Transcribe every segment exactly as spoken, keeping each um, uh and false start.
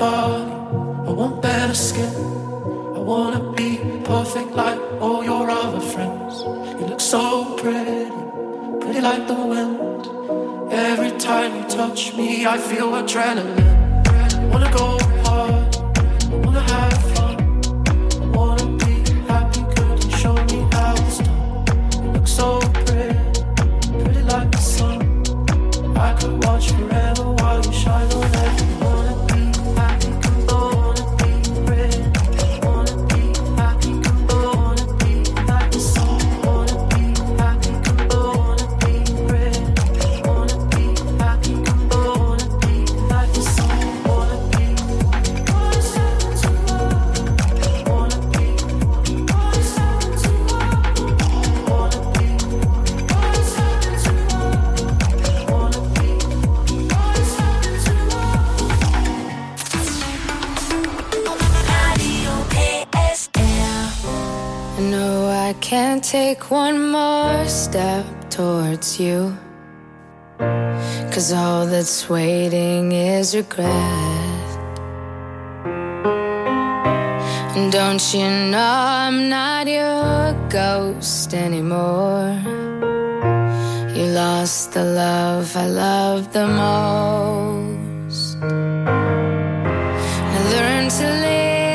body, I want better skin. I wanna be perfect like all your other friends. You look so pretty, pretty like the wind. Every time you touch me, I feel adrenaline. I wanna go hard, I wanna have fun. I wanna be happy, could you show me how it's done? You look so pretty, pretty like the sun. I could watch forever while you shine on everyone. Can't take one more step towards you, 'cause all that's waiting is regret. And don't you know I'm not your ghost anymore? You lost the love I loved the most. I learned to live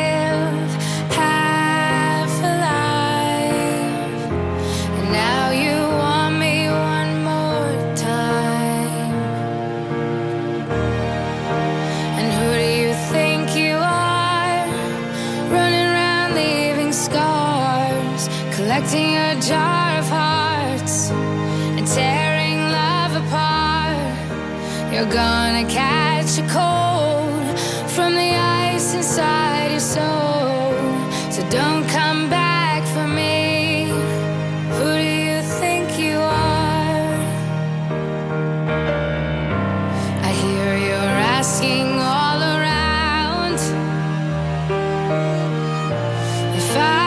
collecting a jar of hearts and tearing love apart. You're gonna catch a cold from the ice inside your soul. So don't come back for me. Who do you think you are? I hear you're asking all around if I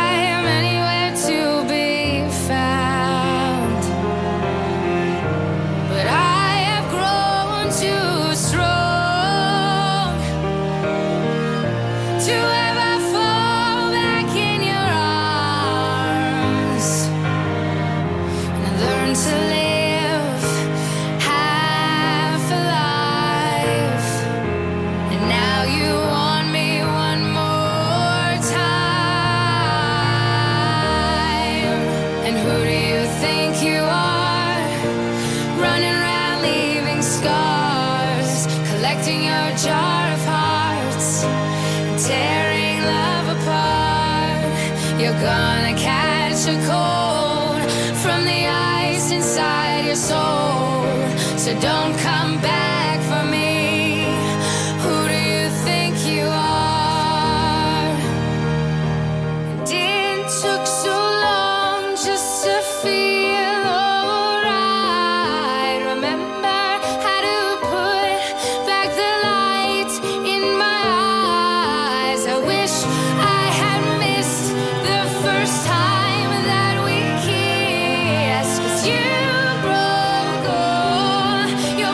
jar of hearts, tearing love apart. You're gonna catch a cold from the ice inside your soul. So don't come back for me. Who do you think you are? And it took so long just to feel alright. Remember how to put back the light in my eyes. I wish I had missed the first time that we kissed, 'cause you broke all your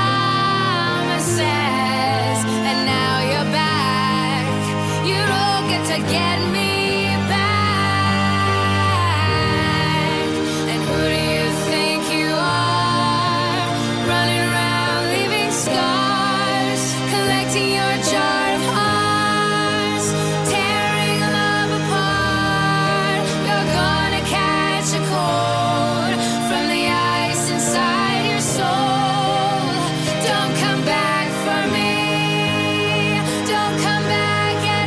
promises, and now you're back. You don't get to get me back. And who do you think you are? Running around leaving scars, collecting your jar of hearts, tearing love apart. You're gonna catch a cold from the ice inside your soul. Don't come back for me. Don't come back at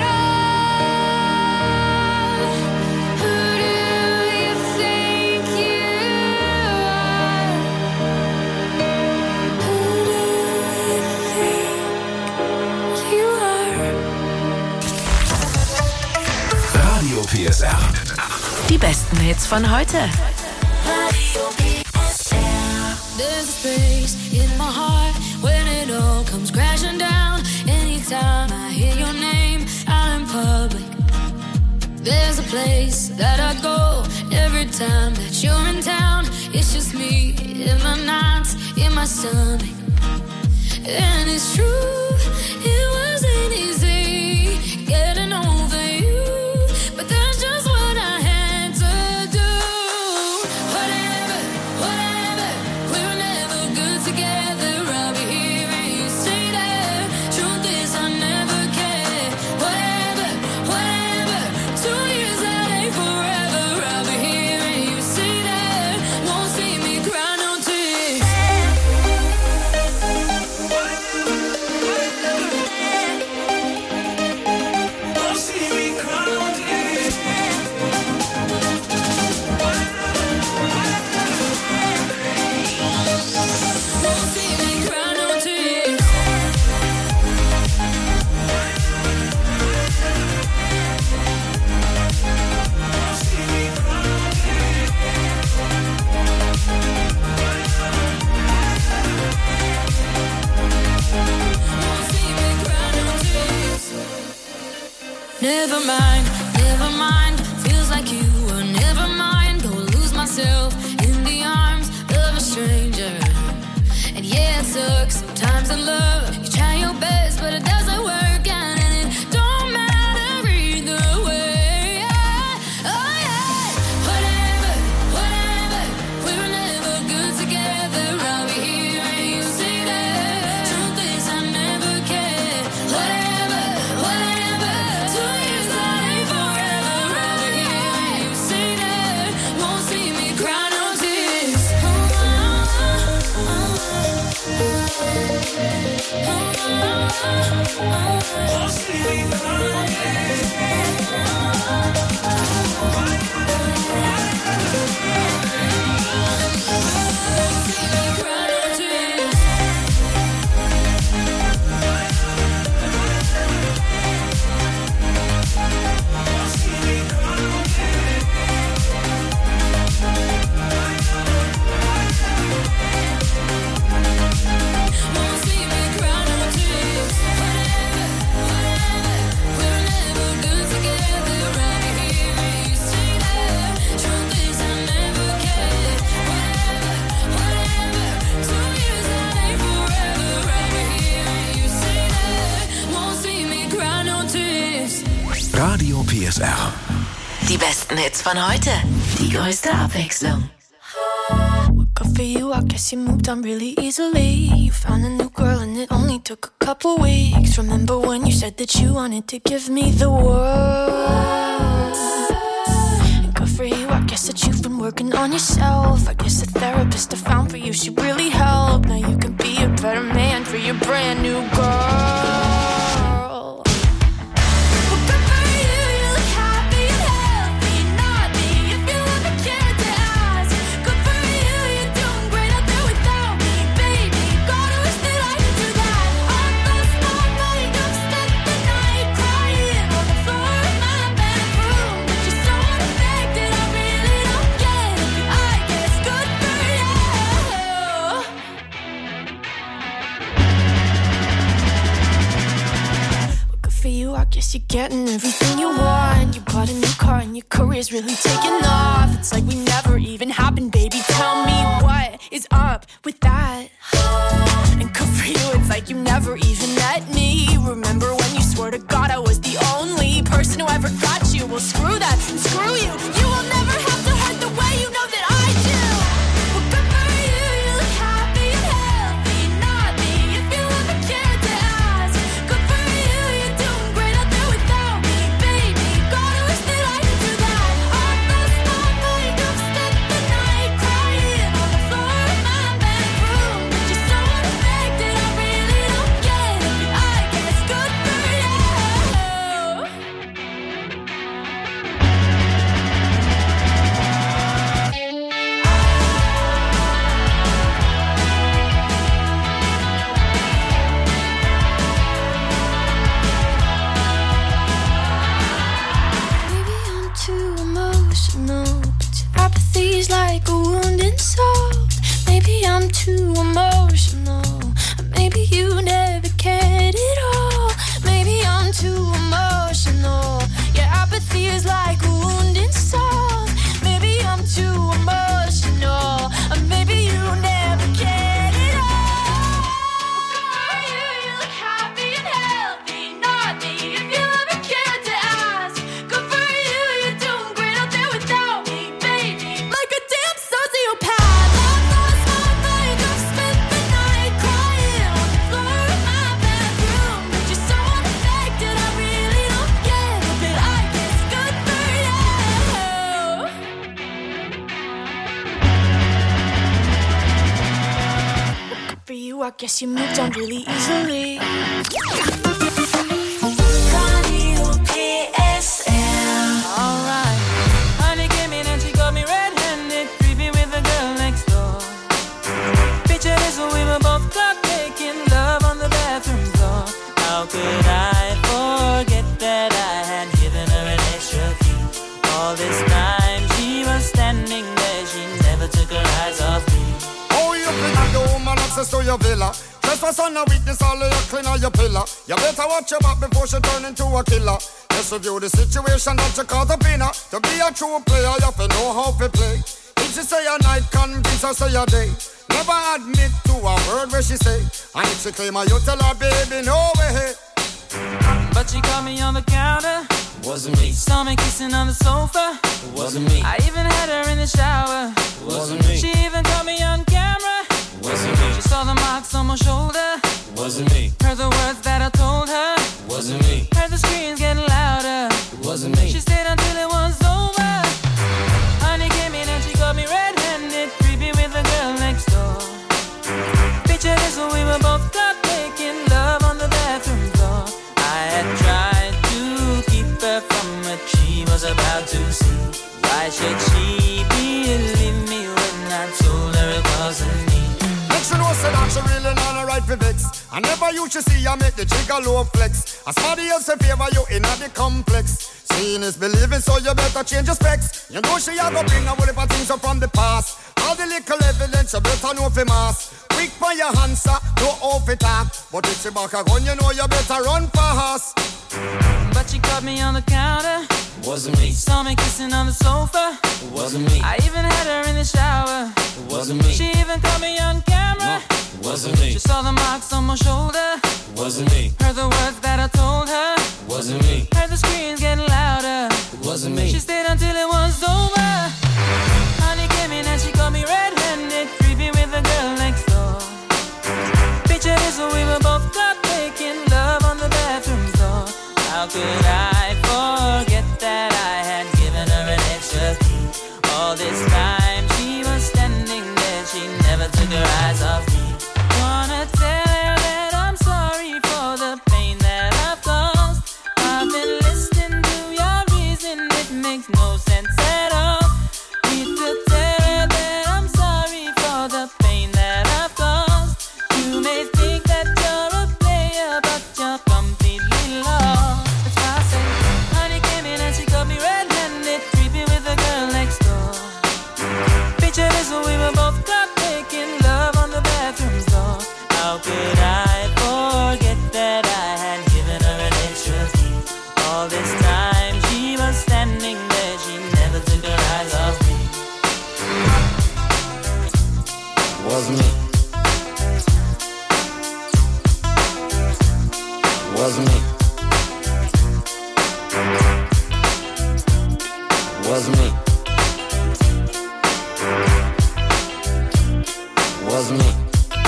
all. Who do you think you are? Who do you think you are? Radio P S R. Die besten Hits von heute. There's a space in my heart when it all comes crashing down. Anytime I hear your name out in public, there's a place that I go every time that you're in town. It's just me in my nights, in my stomach. And it's true, it wasn't easy Never mind, never mind. Feels like you were never mind. Go lose myself in the arms of a stranger. And yeah, it sucks sometimes in love. You try your best, but it doesn't work out. And it don't matter either way. Oh yeah, whatever, whatever. We were never good together. I'll be here and you say that. Truth is I never cared. Whatever, whatever. Two years that ain't forever. I'll be here and you say that. Won't see me cry no tears. Oh, oh, oh, Won't see me Radio P S R. Die besten Hits von heute. Die größte Abwechslung. Good for you, I guess you moved on really easily. You found a new girl and it only took a couple weeks. Remember when you said that you wanted to give me the world? And good for you, I guess that you've been working on yourself. I guess the therapist I found for you, she really helped. Now you can be a better man for your brand new girl. I guess you're getting everything you want. You bought a new car and your career's really taking off. It's like we never even happened, baby. Tell me what is up with that. And good for you, it's like you never even met me. Remember when you swore to God I was the only person who ever got you? Well, screw that and screw you. You will never have to hurt the way you know that I do. Well, good for you, you look happy and healthy. Not me, if you ever cared to ask. Good for you, you're doing great out there without me, baby. God, I wish that I could do that. Our first night, makeup, spent the night crying on the floor of my bedroom. But you're so unaffected, I really don't get it. But I guess good for you. Maybe I'm too emotional, but your apathy's like a wounded soul. Maybe I'm too emotional, or maybe you never cared at all. Maybe I'm too emotional, your apathy is like a wounded soul. Maybe I'm too emotional, or maybe you never cared at all. You, you look happy and healthy, not me, if you ever cared to ask. Good for you, you're doing great out there without me, baby. Like a damn sociopath. I lost my makeup, spent the night crying on the floor of my bedroom. But you're so unaffected, I really don't get it. But I guess good for you. Good for you, I guess you moved on really easily. Alright, honey came in and she got me red-handed, creepy with the girl next door. Picture this, we were both caught making love on the bathroom floor. How could I forget that I had given her an extra key? All this time she was standing there, she never took her eyes off me. Oh, you bring the woman access to your villa. Trespass on a witness, all of your clean on your pillar. You better watch your back before she turn into a killer. Just review the situation that you caught up in. To be a true player, you have to know how to play. If she say a night, convince her say a day. Never admit to a word where she say. And if she claim her, you tell her, baby, no way. But she caught me on the counter. Wasn't me. Saw me kissing on the sofa. Wasn't me. I even had her in the shower. Wasn't me. She even caught me on camera. Wasn't me. She saw the marks on my shoulder. Wasn't me. Heard the words that I told her. Wasn't me. Heard the screams getting louder. Wasn't me. She stayed until it was over. Honey came in and she got me red-handed, creepy with the girl next door. Picture this when we were both caught making love on the bathroom floor. I had tried to keep her from what she was about to see. Why should she believe me when I told her it wasn't me? Next you know say that she really not a right for vex. I never used to see her make the trigger low flex. As somebody else in favor you in the complex. Seeing is believing, so you better change your specs. You know she a go bring a whole heap of things up from the past. All the little evidence you better know for mass. Quick for your answer, no off it talk. But if she back a gun, you know you better run fast. But she caught me on the counter. Wasn't me. Saw me kissing on the sofa. Wasn't me. I even had her in the shower. Wasn't me. She even caught me on camera. Wasn't me. She saw the marks on my shoulder. Wasn't me. Heard the words that I told her. Wasn't me. Heard the screams getting louder. Wasn't me. She stayed until it was over. Honey came in and she caught me red-handed, creepy with the girl next door. Picture this when we were both caught making love on the bathroom floor. How could I forget that I had given her an extra key? All this time she was standing there, she never took her eyes off me. Wanna tell her that I'm sorry for the pain that I've caused. I've been listening to your reason, it makes no sense at all. Need to tell her that I'm sorry for the pain that I've caused. You may think that you're a player, but you're completely lost. That's why I say, honey came in and she got me red-handed, creepy with the girl next door. Picture this when we were both caught making love on the bathroom floor. How could I forget that I had given her an extra key? All this time she was standing there, she never took her eyes off me. Wasn't me. Wasn't me. Wasn't me. Wasn't me.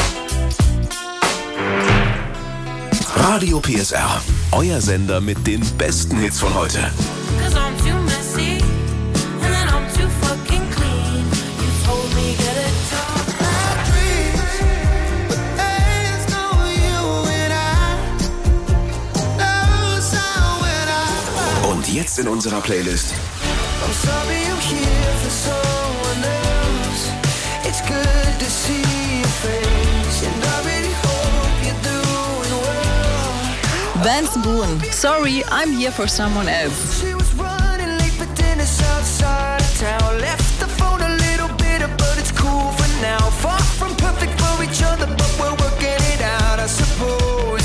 Radio P S R, euer Sender mit den besten Hits von heute. Cause I'm too messy, and then I'm too fucking clean. You told me get a talk like this, but there's no you and I. No sound when I. Und jetzt in unserer Playlist I'm sorry I'm here for someone else. It's good to see your face, and I really hope you're doing well. Vance Boone, sorry, I'm here for someone else. She was running late for dinner outside of town. Left the phone a little bitter, but it's cool for now. Far from perfect for each other, but we're working it out, I suppose.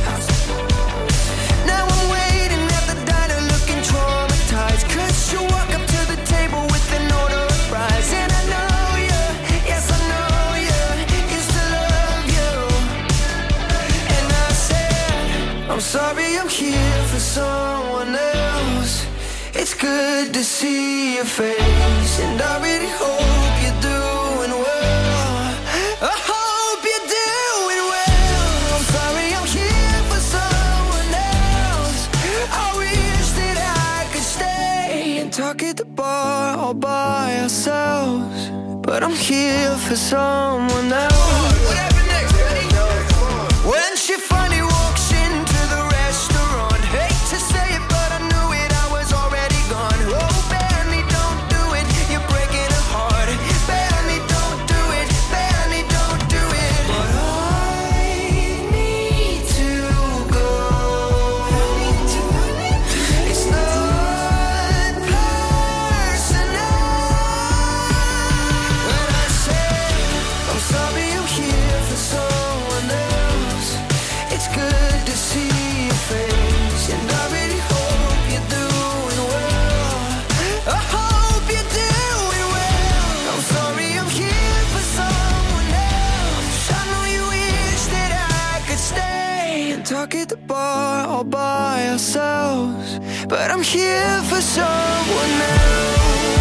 Now I'm waiting at the diner looking traumatized, cause you walk up to the table with an order of fries. And I know you, yes I know you, used to love you. And I said, I'm sorry I'm here for someone else. It's good to see your face, and I really hope you're doing well. I hope you're doing well. I'm sorry I'm here for someone else. I wish that I could stay and talk at the bar all by ourselves, but I'm here for someone else. Whatever next, ready? When she finally walks into the restaurant, hate to say it, but I knew it, I was already gone. Oh, Benny, don't do it, you're breaking her heart. Benny, don't do it, Benny, don't do it. But I need to go. It's not personal. When I say I'm sorry I'm here ourselves, but I'm here for someone else.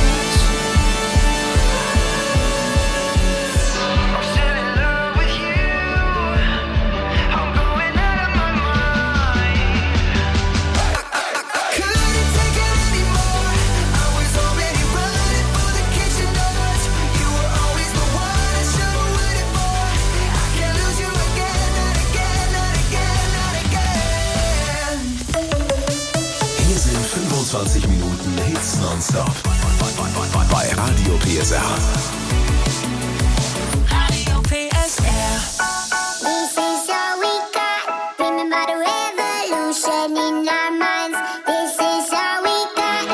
fünfundzwanzig Minuten Hits nonstop bei Radio P S R. Radio P S R. This is all we got. Remember the revolution in our minds. This is all we got.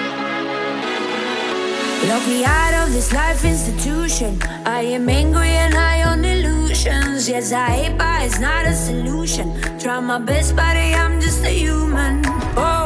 Lock me out of this life institution. I am angry and high on illusions. Yes, I hate, but it's not a solution. Try my best, but I'm just a human. Oh.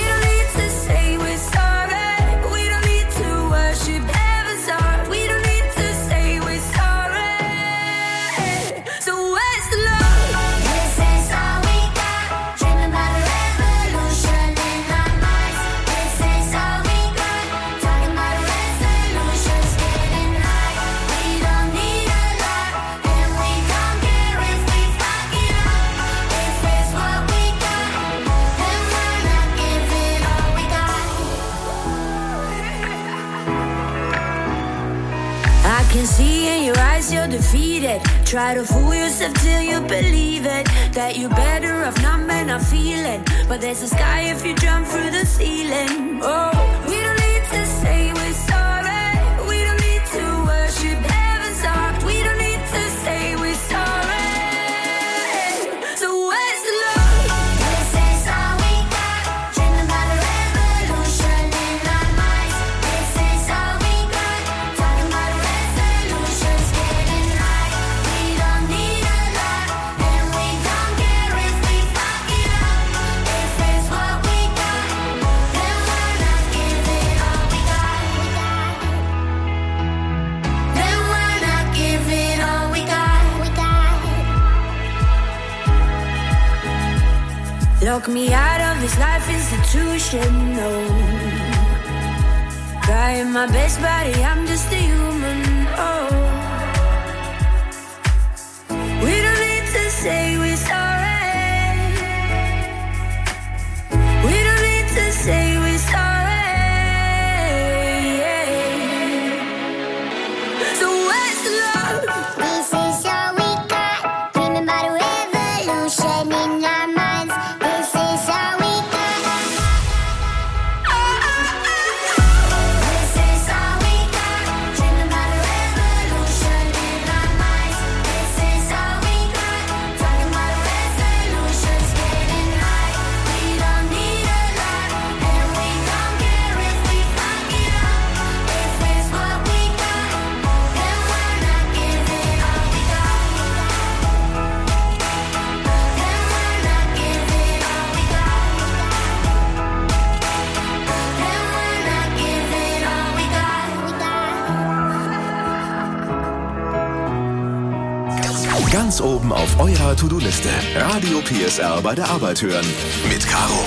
Can see in your eyes you're defeated. Try to fool yourself till you believe it, that you're better off not men not feeling. But there's a sky if you jump through the ceiling. Oh, we don't need to say we're sorry. We don't need to worship heaven's heart. We don't need to say we're sorry. So where's the love? This is all we got. Dreaming about a revolution in our minds. This is all we got. Talking about a Lock me out of this life institution, no. Trying my best, buddy, I'm just a human, oh. We don't need to say we're sorry. We don't need to say we're sorry. So where's the love? This is all we got. Dreaming about a revolution in our minds. This is all we got. This is all we got. Dreaming about a revolution in our minds. This is all we got. Talking about a resolutions getting high. We don't need a lot, and we don't care if we fuck it up. If it's what we got, then we're not giving all we got. Then we're not giving all we got. Then we're not giving all we got. Ganz oben auf eurer To-Do-Liste. Radio P S R bei der Arbeit hören. Mit Caro.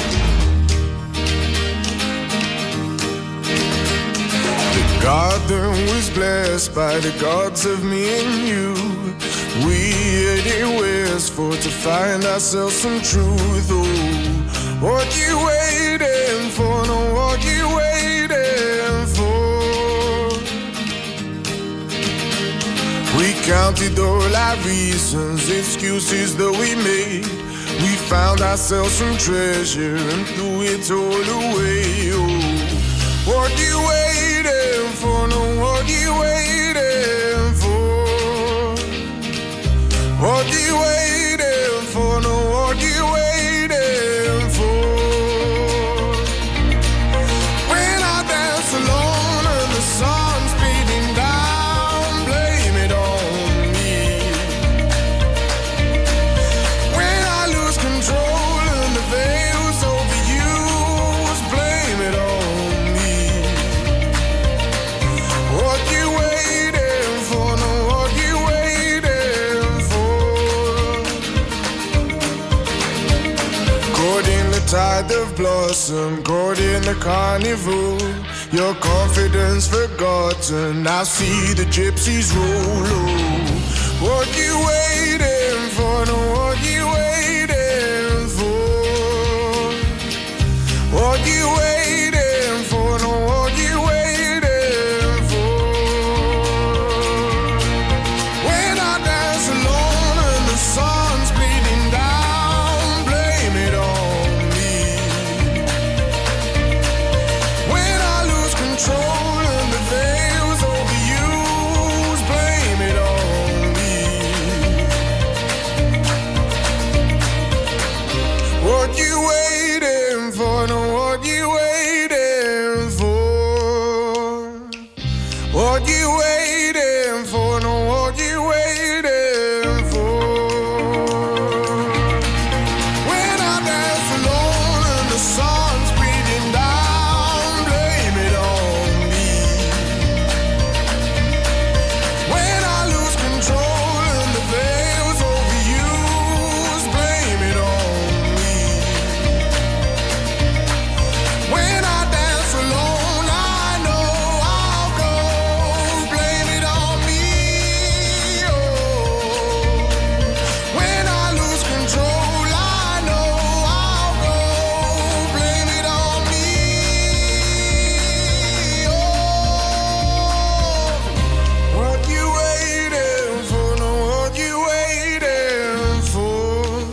The garden was blessed by the gods of me and you. We headed westward to find ourselves some truth. Oh, what you waiting for? No, what you waiting for? We counted all our reasons, excuses that we made. We found ourselves some treasure and threw it all away. Oh, what you waiting for? No, what you waiting for? What you waiting for? No, what you waiting for? When I dance alone and the sun's beating down, blame it on me. When I lose control and the veil's overused, blame it on me. What you waiting for? No, what you waiting for? tide of blossom caught in the carnival. Your confidence forgotten, I see the gypsies roll. Oh, what you waiting for? No, what you waiting for? What you waiting for? No, what you waiting for? When I dance alone and the sun's bleeding down, blame it on me. When I lose control and the veil's overused, blame it on me. What you waiting for? No, what you waiting for? What you waiting for? No, what you waiting for? When I dance alone and the sun's beating down, blame it on me. When I lose control and the veil's overused, blame it on me. When I dance alone, I know I'll go, blame it on me. Oh, when I lose control, I know I'll go, blame it on me. Oh, what you waiting for? No, what you waiting for?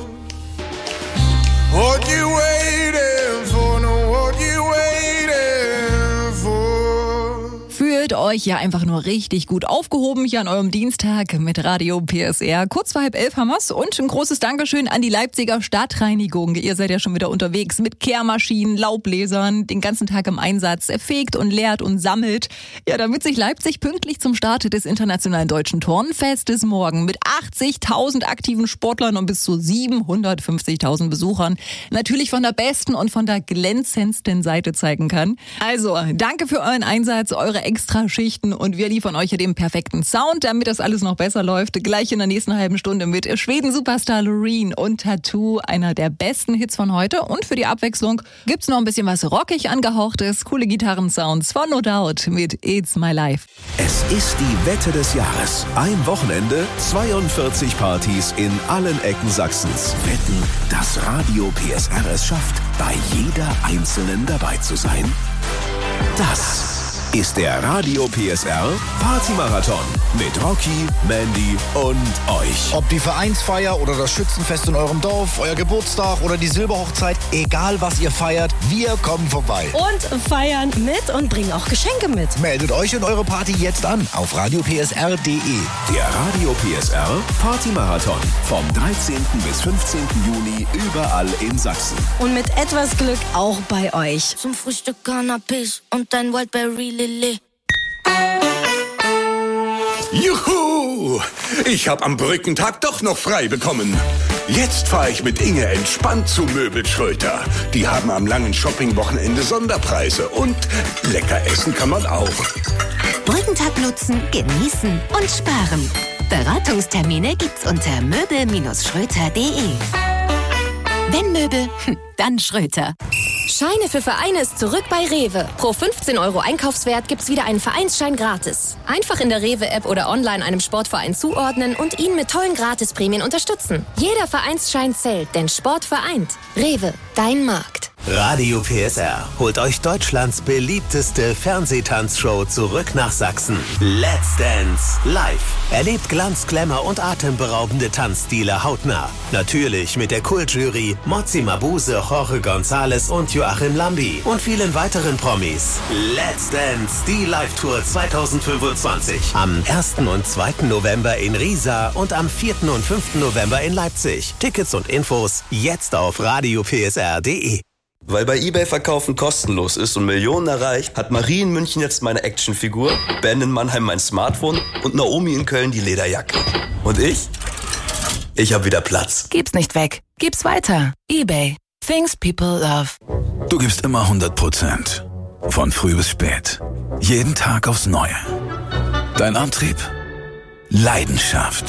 What you waiting for? No, what you waiting for? Fühlt euch ja einfach nur richtig gut aufgehoben hier an eurem Dienstag mit Radio P S R. Kurz vor halb elf haben wir's und ein großes Dankeschön an die Leipziger Stadtreinigung. Ihr seid ja schon wieder unterwegs mit Kehrmaschinen, Laubbläsern, den ganzen Tag im Einsatz. Er fegt und leert und sammelt. Ja, damit sich Leipzig pünktlich zum Start des Internationalen Deutschen Turnfestes morgen mit achtzigtausend aktiven Sportlern und bis zu siebenhundertfünfzigtausend Besuchern natürlich von der besten und von der glänzendsten Seite zeigen kann. Also, danke für euren Einsatz, eure Extraschichten und wir liefern euch hier den perfekten Sound, damit das alles noch besser läuft. Gleich in der nächsten halben Stunde mit Schweden-Superstar Loreen und Tattoo, einer der besten Hits von heute. Und für die Abwechslung gibt's noch ein bisschen was rockig angehauchtes, coole Gitarrensounds von No Doubt mit It's My Life. Es ist die Wette des Jahres. Ein Wochenende, zweiundvierzig Partys in allen Ecken Sachsens. Wetten, dass Radio P S R es schafft, bei jeder einzelnen dabei zu sein? Das ist der Radio P S R Party-Marathon mit Rocky, Mandy und euch. Ob die Vereinsfeier oder das Schützenfest in eurem Dorf, euer Geburtstag oder die Silberhochzeit, egal was ihr feiert, wir kommen vorbei. Und feiern mit und bringen auch Geschenke mit. Meldet euch und eure Party jetzt an auf radio p s r punkt d e. Der Radio P S R Party-Marathon vom dreizehnten bis fünfzehnten Juni überall in Sachsen. Und mit etwas Glück auch bei euch. Zum Frühstück Cannabis und ein Wildberry Lilly. Juhu! Ich hab am Brückentag doch noch frei bekommen. Jetzt fahre ich mit Inge entspannt zu Möbel Schröter. Die haben am langen Shopping-Wochenende Sonderpreise und lecker essen kann man auch. Brückentag nutzen, genießen und sparen. Beratungstermine gibt's unter möbel Schröter punkt d e. Wenn Möbel, dann Schröter. Scheine für Vereine ist zurück bei Rewe. Pro fünfzehn Euro Einkaufswert gibt's wieder einen Vereinsschein gratis. Einfach in der Rewe-App oder online einem Sportverein zuordnen und ihn mit tollen Gratisprämien unterstützen. Jeder Vereinsschein zählt, denn Sport vereint. Rewe, dein Markt. Radio P S R holt euch Deutschlands beliebteste Fernsehtanzshow zurück nach Sachsen. Let's Dance live. Erlebt Glanz, Glamour und atemberaubende Tanzstile hautnah. Natürlich mit der Kultjury Mozzi Mabuse, Jorge González und Joachim Lambi und vielen weiteren Promis. Let's Dance, die Live-Tour zweitausendfünfundzwanzig. Am ersten und zweiten November in Riesa und am vierten und fünften November in Leipzig. Tickets und Infos jetzt auf radio p s r punkt d e. Weil bei eBay-Verkaufen kostenlos ist und Millionen erreicht, hat Marie in München jetzt meine Actionfigur, Ben in Mannheim mein Smartphone und Naomi in Köln die Lederjacke. Und ich? Ich hab wieder Platz. Gib's nicht weg. Gib's weiter. eBay. Things people love. Du gibst immer hundert Prozent. Von früh bis spät. Jeden Tag aufs Neue. Dein Antrieb? Leidenschaft.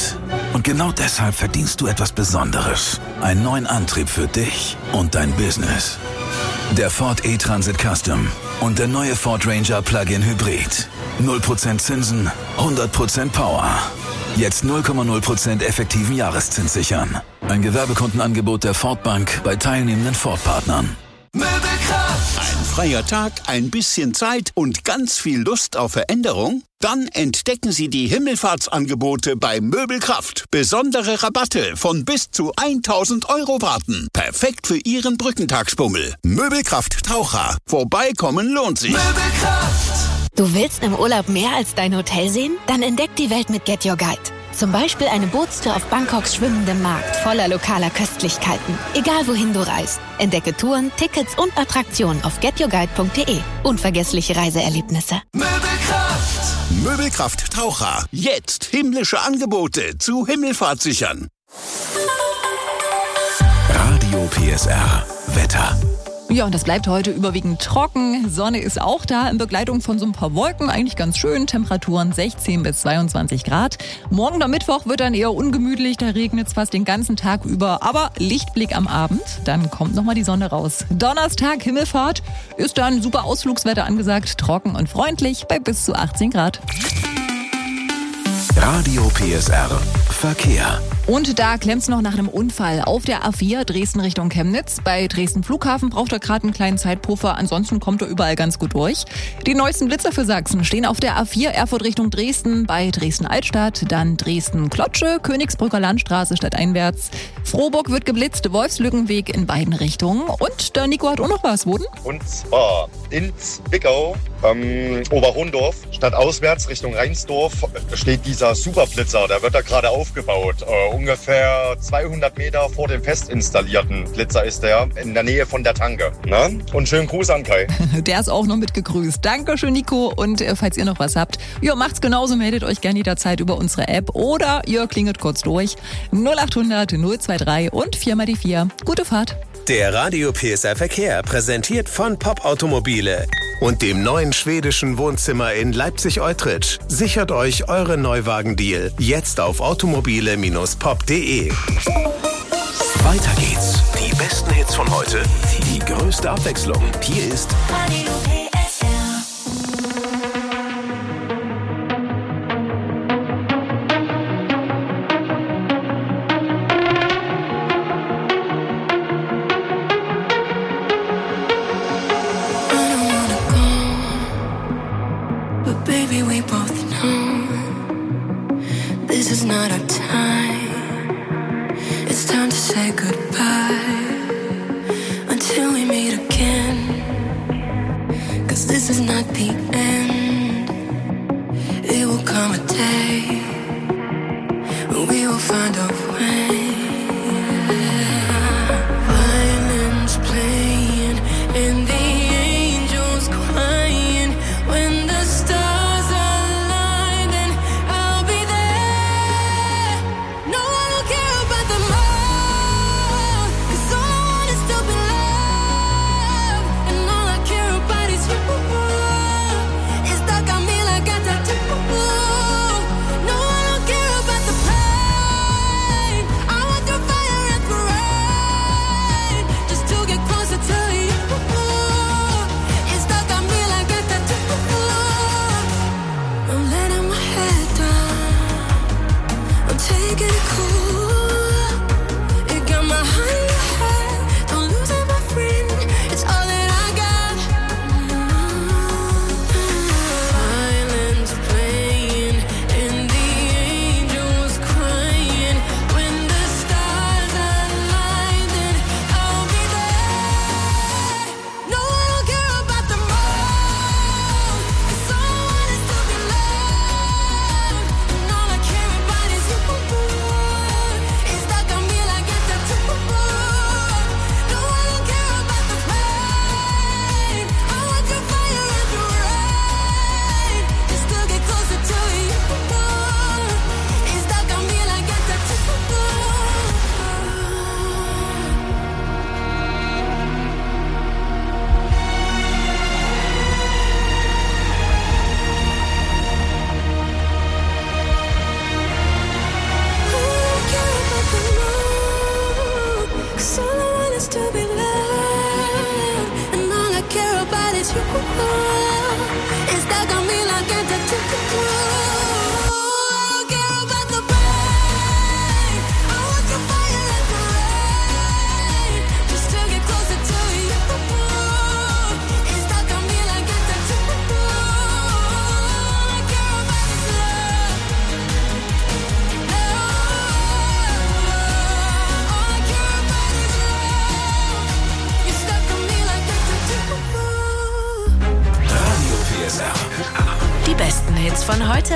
Und genau deshalb verdienst du etwas Besonderes. Einen neuen Antrieb für dich und dein Business. Der Ford E-Transit Custom und der neue Ford Ranger Plug-in Hybrid. null Prozent Zinsen, hundert Prozent Power. Jetzt null Komma null Prozent effektiven Jahreszins sichern. Ein Gewerbekundenangebot der Ford Bank bei teilnehmenden Ford-Partnern. Möbelkraft! Ein freier Tag, ein bisschen Zeit und ganz viel Lust auf Veränderung? Dann entdecken Sie die Himmelfahrtsangebote bei Möbelkraft. Besondere Rabatte von bis zu tausend Euro warten. Perfekt für Ihren Brückentagsbummel. Möbelkraft Taucher. Vorbeikommen lohnt sich. Möbelkraft! Du willst im Urlaub mehr als dein Hotel sehen? Dann entdeck die Welt mit Get Your Guide. Zum Beispiel eine Bootstour auf Bangkoks schwimmendem Markt voller lokaler Köstlichkeiten. Egal wohin du reist. Entdecke Touren, Tickets und Attraktionen auf get your guide punkt de. Unvergessliche Reiseerlebnisse. Möbelkraft! Möbelkraft Taucher. Jetzt himmlische Angebote zu Himmelfahrt sichern. Radio P S R Wetter. Ja, und das bleibt heute überwiegend trocken. Sonne ist auch da in Begleitung von so ein paar Wolken. Eigentlich ganz schön. Temperaturen sechzehn bis zweiundzwanzig Grad. Morgen am Mittwoch wird dann eher ungemütlich. Da regnet es fast den ganzen Tag über. Aber Lichtblick am Abend. Dann kommt nochmal die Sonne raus. Donnerstag, Himmelfahrt. Ist dann super Ausflugswetter angesagt. Trocken und freundlich bei bis zu achtzehn Grad. Radio P S R Verkehr. Und da klemmt's noch nach einem Unfall auf der A vier Dresden Richtung Chemnitz. Bei Dresden Flughafen braucht er gerade einen kleinen Zeitpuffer, ansonsten kommt er überall ganz gut durch. Die neuesten Blitzer für Sachsen stehen auf der A vier Erfurt Richtung Dresden, bei Dresden Altstadt, dann Dresden Klotsche, Königsbrücker Landstraße stadteinwärts. Frohburg wird geblitzt, Wolfslückenweg in beiden Richtungen. Und der Nico hat auch noch was, Woden? Und zwar in Zwickau, ähm, Oberhondorf, stadtauswärts Richtung Reinsdorf, steht dieser Superblitzer, der wird da gerade aufgebaut. Äh, ungefähr zweihundert Meter vor dem fest installierten Blitzer ist der, in der Nähe von der Tanke. Ne? Und schönen Gruß an Kai. Der ist auch noch mit gegrüßt. Dankeschön, Nico. Und äh, falls ihr noch was habt, ja, macht's genauso, meldet euch gerne jederzeit über unsere App oder ihr klingelt kurz durch. null acht hundert null zwei drei und vier mal die vier. Gute Fahrt. Der Radio P S R Verkehr präsentiert von Pop Automobile und dem neuen schwedischen Wohnzimmer in Leipzig-Eutrich. Sichert euch euren Neuwagen-Deal jetzt auf automobile Bindestrich pop punkt de. Weiter geht's. Die besten Hits von heute, die größte Abwechslung. Hier ist Radio P S R. Baby, we both know this is not our time. It's time to say goodbye until we meet again. 'Cause this is not the end. It will come a day when we will find a way. Violins playing and the angels crying when the stars stuck on me like it's a tattoo. I don't care about the pain. I want your fire like the rain, just to get closer to you. It's stuck on me like it's a tattoo. All I care about is love. No, all I care about is love. You're stuck on me like it's a tattoo. Radio P S R. Die besten Hits von heute.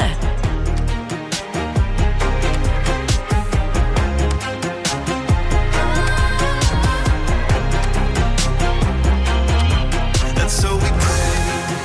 And so we pray.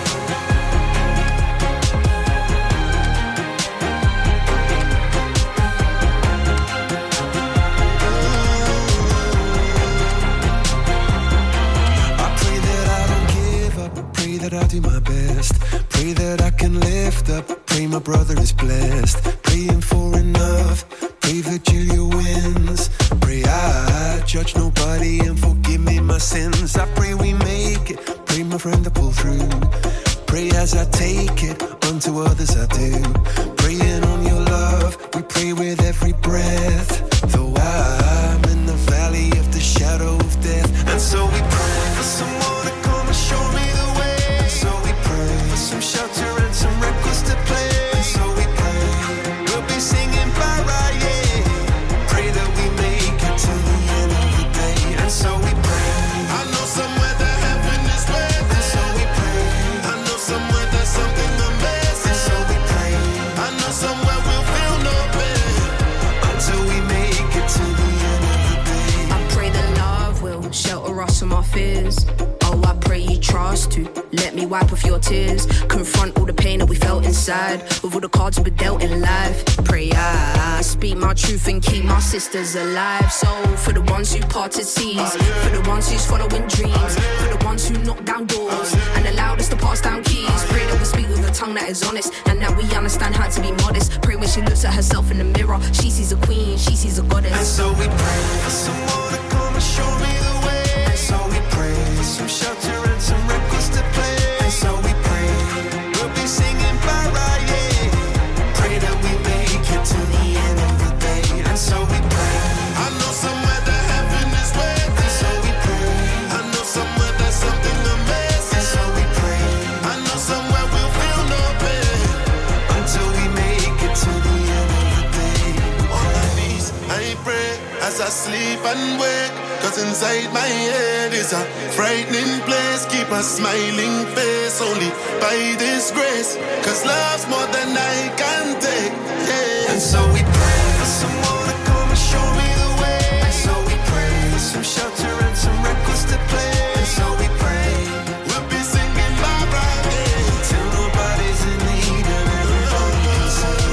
I pray that I don't give up. I pray that I do my best. Pray that I can lift up. Pray my brother is blessed. Praying for enough. Pray that Julia wins. Pray I judge nobody and forgive me my sins. I pray we make it. Pray my friend to pull through. Pray as I take it. Unto others I do. Praying on your love. We pray with every breath. Though I'm in the valley of the shadow of death. And so we pray for someone to come and show me the way. And so we pray for some shelter and some records to play. And so we pray we'll be singing para, yeah. Pray that we make it to the end of the day. And so we pray. I know somewhere that heaven is waiting. And so we pray. I know somewhere there's something amazing. And so we pray. I know somewhere we'll feel no pain until we make it to the end of the day. I pray that love will shelter us from our fears. Oh, I pray you trust to let me wipe off your tears. Confront all the pain that we felt inside with all the cards we dealt in life. Pray I speak my truth and keep my sisters alive. So for the ones who parted seas, for the ones who's following dreams, for the ones who knock down doors and allowed us to pass down keys. Pray that we speak with a tongue that is honest and that we understand how to be modest. Pray when she looks at herself in the mirror, she sees a queen, she sees a goddess. And so we pray for someone to come and show me the way. And so we pray for some shelter and some records to play. And so we pray we'll be singing para, yeah. Pray that we make it to the end of the day. And so we pray. I know somewhere that heaven is waiting. And so we pray. I know somewhere there's something amazing. And so we pray. I know somewhere we'll feel no pain until we make it to the end of the day. On my knees, I pray as I sleep and wake. Cause inside my head is a frightening place. Keep a smiling face only by this grace. Cause love's more than I can take, yeah. And so we pray for someone to come and show me the way. And so we pray for some shelter and some records to play. And so we pray we'll be singing bye bye, yeah, till nobody's in need and everybody can sing.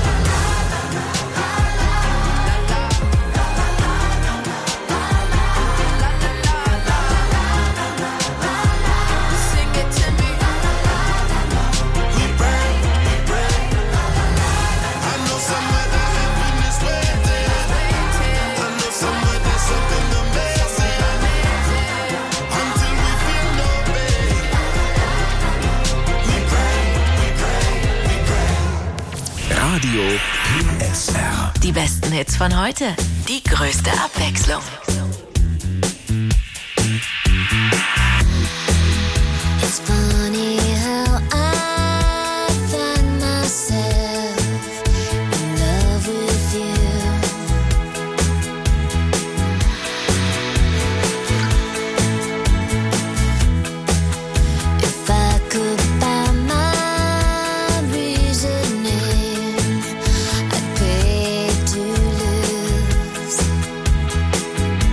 Sing it to me. We pray, we pray. I know somewhere that heaven is waiting. I know somewhere there's something amazing until we feel no pain. We pray, we pray, we pray. Radio P S R. Die besten Hits von heute. Die größte Abwechslung. It's funny how I find myself in love with you. If I could buy my reasoning, I'd pay to lose.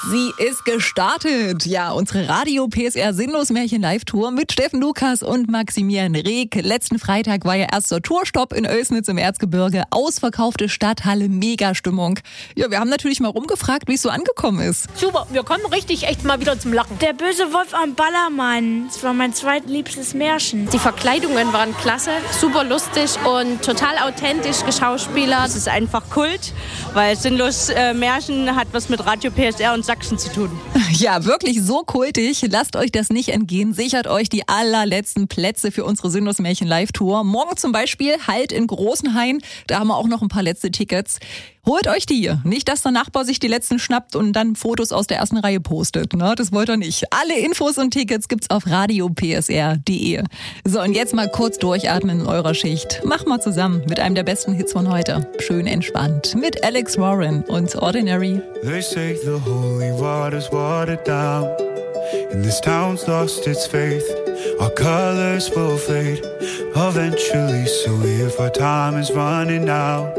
Sie ist gestartet. Ja, unsere Radio-P S R Sinnlos-Märchen-Live-Tour mit Steffen Lukas und Maximilian Rieck. Letzten Freitag war ja erster Tourstopp in Oelsnitz im Erzgebirge. Ausverkaufte Stadthalle, Mega-Stimmung. Ja, wir haben natürlich mal rumgefragt, wie es so angekommen ist. Super, wir kommen richtig echt mal wieder zum Lachen. Der böse Wolf am Ballermann. Das war mein zweitliebstes Märchen. Die Verkleidungen waren klasse, super lustig und total authentisch geschauspielert. Es ist einfach Kult, weil Sinnlos äh, Märchen hat was mit Radio P S R und Sachsen zu tun. Ja, wirklich so kultig. Lasst euch das nicht entgehen. Sichert euch die allerletzten Plätze für unsere Sinnlos-Märchen-Live-Tour. Morgen zum Beispiel Halt in Großenhain. Da haben wir auch noch ein paar letzte Tickets. Holt euch die. Nicht, dass der Nachbar sich die letzten schnappt und dann Fotos aus der ersten Reihe postet. Ne? Das wollt ihr nicht. Alle Infos und Tickets gibt's auf radio p s r punkt d e. So, und jetzt mal kurz durchatmen in eurer Schicht. Mach mal zusammen mit einem der besten Hits von heute. Schön entspannt. Mit Alex Warren und Ordinary. They say the holy water's watered down, and this town's lost its faith. Our colors will fade eventually, so if our time is running out,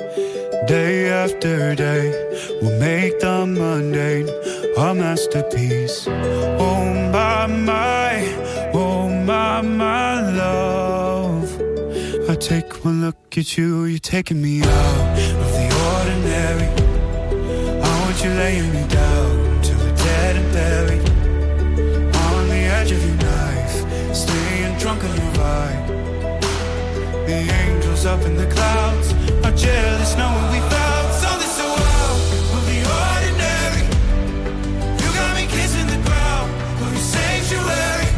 day after day, we'll make the mundane a masterpiece. Oh my, my, oh my, my love. I take one look at you, you're taking me out of the ordinary. I want you laying me down till we're dead and buried, on the edge of your knife, staying drunk on your vibe. The angels up in the clouds are jealous knowing we found something so out of the ordinary. You got me kissing the ground of your sanctuary,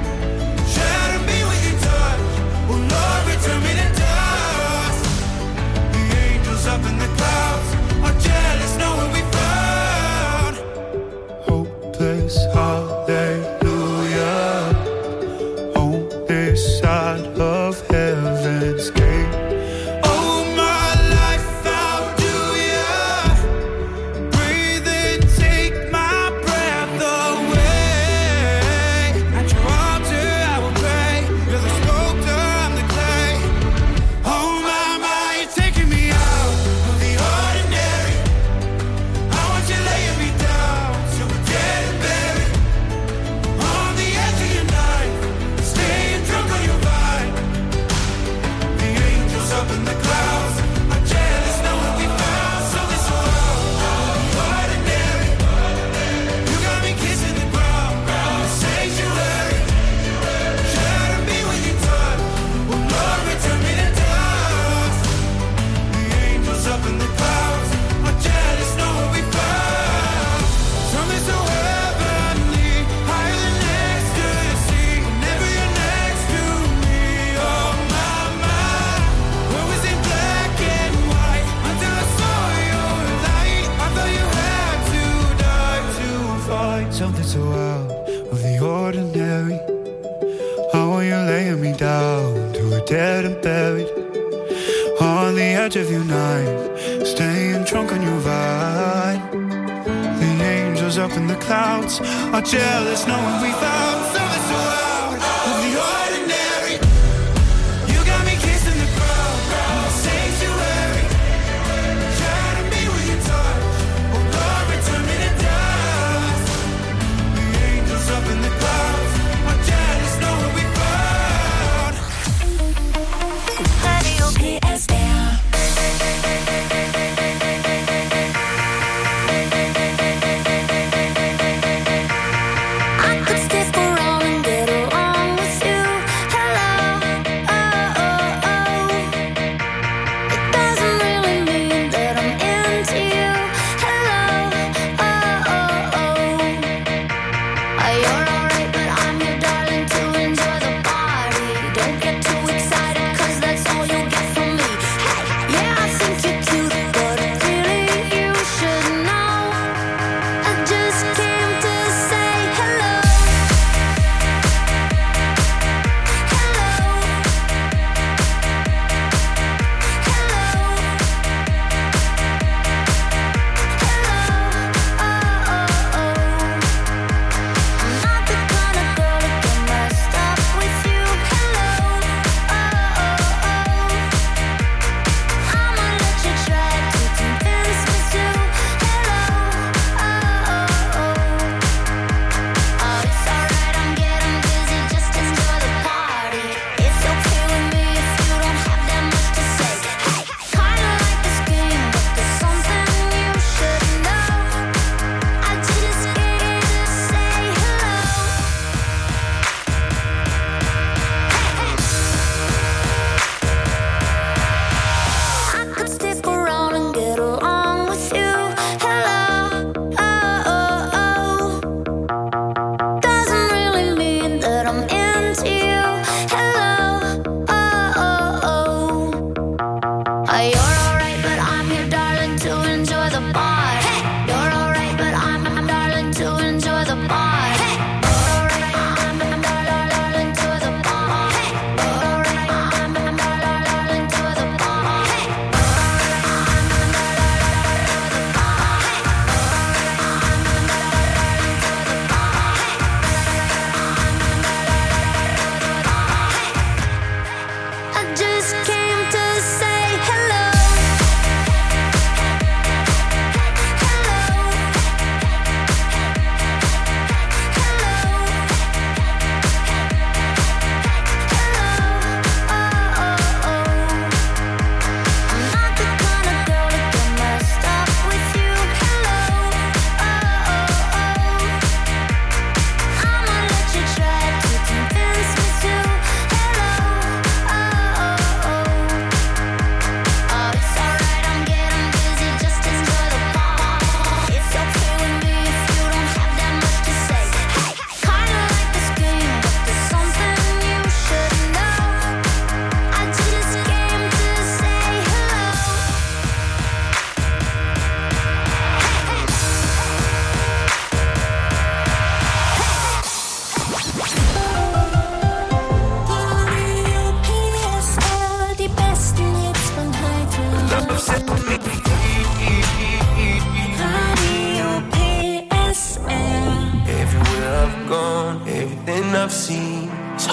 shatter me with your touch. Oh Lord, return me to dust. The angels up in the clouds are jealous knowing we found hopeless hallelujah on this side of heaven's gate. Something so out of the ordinary. How are you laying me down to a dead and buried, on the edge of your knife, staying drunk on your vibe. The angels up in the clouds are jealous knowing we found something so out of the ordinary. You got me kissing the ground in the sanctuary, shatter me with your touch. Oh Lord, return me to dust. Up in the clouds, I'm jealous knowing we found Radio P S R. I could stay forever.